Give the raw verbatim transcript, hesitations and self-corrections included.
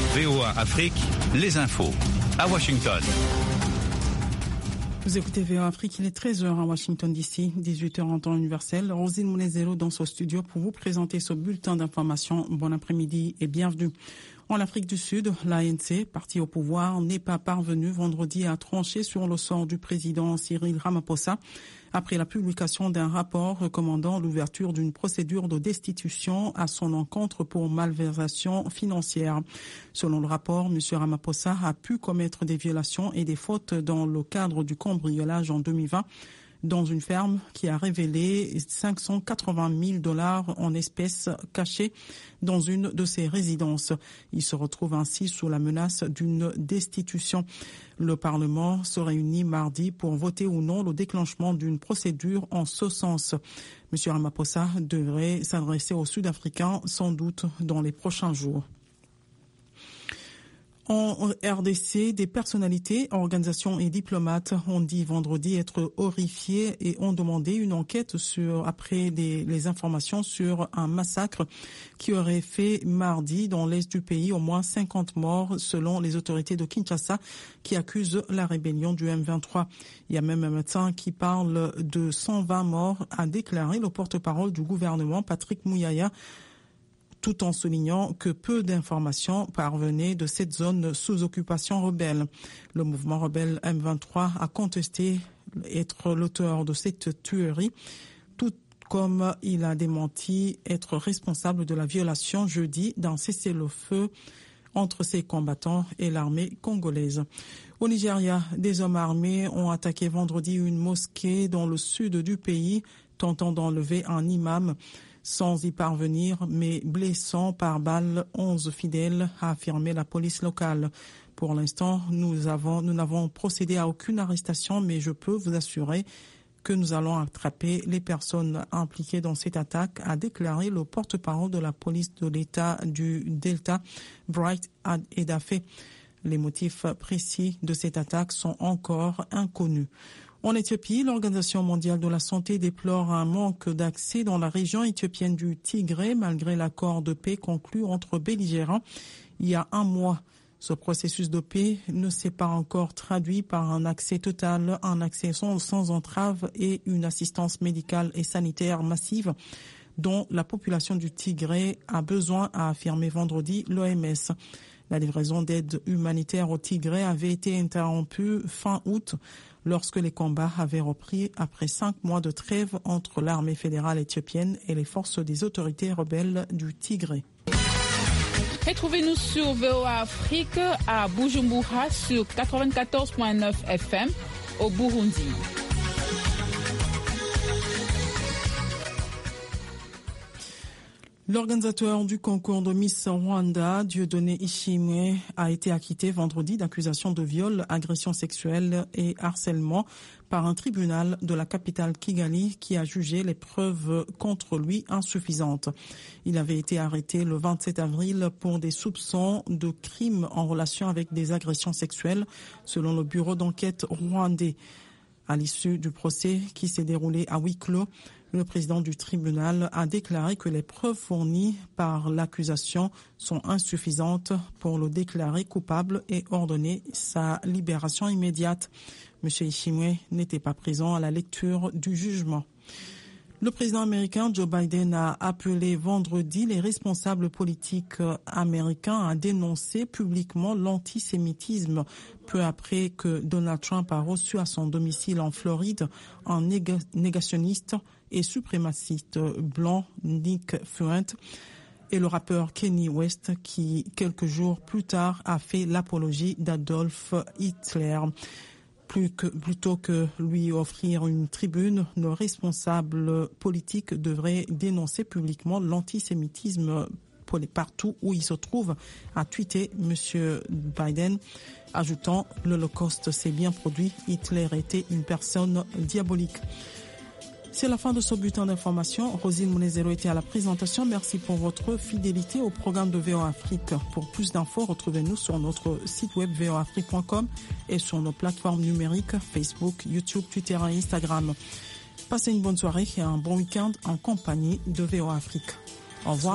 V O A Afrique, les infos à Washington. Vous écoutez V O A Afrique, il est treize heures à Washington D C, dix-huit heures en temps universel. Rosine Mounezero dans ce studio pour vous présenter ce bulletin d'information. Bon après-midi et bienvenue. En Afrique du Sud, l'A N C, parti au pouvoir, n'est pas parvenu vendredi à trancher sur le sort du président Cyril Ramaphosa après la publication d'un rapport recommandant l'ouverture d'une procédure de destitution à son encontre pour malversation financière. Selon le rapport, M. Ramaphosa a pu commettre des violations et des fautes dans le cadre du cambriolage en deux mille vingt. Dans une ferme qui a révélé cinq cent quatre-vingt mille dollars en espèces cachées dans une de ses résidences. Il se retrouve ainsi sous la menace d'une destitution. Le Parlement se réunit mardi pour voter ou non le déclenchement d'une procédure en ce sens. M. Ramaphosa devrait s'adresser aux Sud-Africains sans doute dans les prochains jours. En R D C, des personnalités, organisations et diplomates ont dit vendredi être horrifiés et ont demandé une enquête sur, après des, les informations sur un massacre qui aurait fait mardi dans l'est du pays au moins cinquante morts selon les autorités de Kinshasa qui accusent la rébellion du M vingt-trois. Il y a même un médecin qui parle de cent vingt morts, a déclaré le porte-parole du gouvernement Patrick Mouyaya, tout en soulignant que peu d'informations parvenaient de cette zone sous occupation rebelle. Le mouvement rebelle M vingt-trois a contesté être l'auteur de cette tuerie, tout comme il a démenti être responsable de la violation jeudi d'un cessez-le-feu entre ses combattants et l'armée congolaise. Au Nigeria, des hommes armés ont attaqué vendredi une mosquée dans le sud du pays, tentant d'enlever un imam sans y parvenir, mais blessant par balle onze fidèles, a affirmé la police locale. Pour l'instant, nous avons, nous n'avons procédé à aucune arrestation, mais je peux vous assurer que nous allons attraper les personnes impliquées dans cette attaque, a déclaré le porte-parole de la police de l'État du Delta, Bright Edafé. Les motifs précis de cette attaque sont encore inconnus. En Éthiopie, l'Organisation mondiale de la santé déplore un manque d'accès dans la région éthiopienne du Tigré malgré l'accord de paix conclu entre belligérants il y a un mois. Ce processus de paix ne s'est pas encore traduit par un accès total, un accès sans, sans entrave et une assistance médicale et sanitaire massive dont la population du Tigré a besoin, a affirmé vendredi l'O M S. La livraison d'aide humanitaire au Tigré avait été interrompue fin août lorsque les combats avaient repris après cinq mois de trêve entre l'armée fédérale éthiopienne et les forces des autorités rebelles du Tigré. Retrouvez-nous sur V O A Afrique à Bujumbura sur quatre-vingt-quatorze virgule neuf F M au Burundi. L'organisateur du concours de Miss Rwanda, Dieudonné Ishimwe, a été acquitté vendredi d'accusations de viol, agression sexuelle et harcèlement par un tribunal de la capitale Kigali qui a jugé les preuves contre lui insuffisantes. Il avait été arrêté le vingt-sept avril pour des soupçons de crimes en relation avec des agressions sexuelles, selon le bureau d'enquête rwandais. À l'issue du procès qui s'est déroulé à huis clos, le président du tribunal a déclaré que les preuves fournies par l'accusation sont insuffisantes pour le déclarer coupable et ordonner sa libération immédiate. M. Ishimwe n'était pas présent à la lecture du jugement. Le président américain Joe Biden a appelé vendredi les responsables politiques américains à dénoncer publiquement l'antisémitisme peu après que Donald Trump a reçu à son domicile en Floride un négationniste et suprémaciste blanc, Nick Fuent, et le rappeur Kanye West qui, quelques jours plus tard, a fait l'apologie d'Adolf Hitler. Plus que, plutôt que lui offrir une tribune, nos responsables politiques devraient dénoncer publiquement l'antisémitisme partout où il se trouve, a tweeté M. Biden, ajoutant « L'Holocauste s'est bien produit, Hitler était une personne diabolique ». C'est la fin de ce bulletin d'information. Rosine Mounezero était à la présentation. Merci pour votre fidélité au programme de V O A Afrique. Pour plus d'infos, retrouvez-nous sur notre site web v o a afrique point com et sur nos plateformes numériques Facebook, YouTube, Twitter et Instagram. Passez une bonne soirée et un bon week-end en compagnie de V O A Afrique. Au revoir.